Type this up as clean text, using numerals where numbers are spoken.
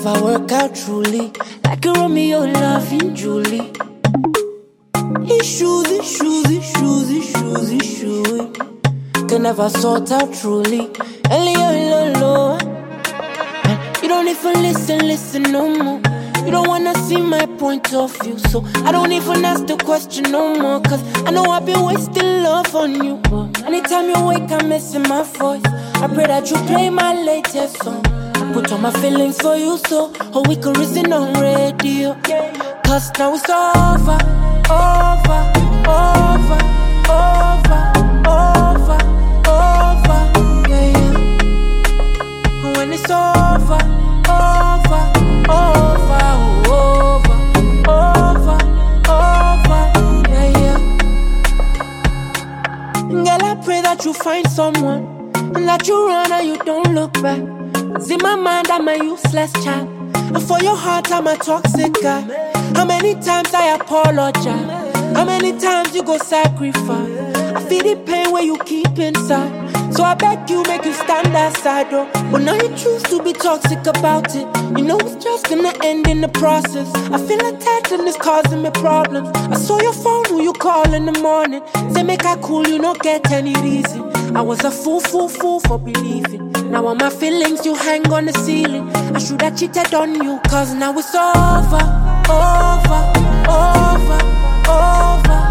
never work out truly. Like a Romeo loving Julie. Issues. Can never sort out truly. Hello. You don't even listen no more. You don't wanna see my point of view, so I don't even ask the question no more. Cause I know I've been wasting love on you, but anytime you wake I'm missing my voice. I pray that you play my latest song. I put all my feelings for you, so we could listen on radio. Cause now it's over. Yeah. When it's over. Yeah. Girl, I pray that you find someone and that you run and you don't look back. 'Cause in my mind I'm a useless child, and for your heart I'm a toxic guy. How many times I apologize? How many times you go sacrifice? I feel the pain where you keep inside, so I beg you, make you stand aside, oh. But now you choose to be toxic about it. You know it's just gonna end in the process. I feel attacked and it's causing me problems. I saw your phone, who you call in the morning. Say make I cool, you don't get any reason. I was a fool for believing. Now all my feelings you hang on the ceiling. I should have cheated on you, cause now it's over.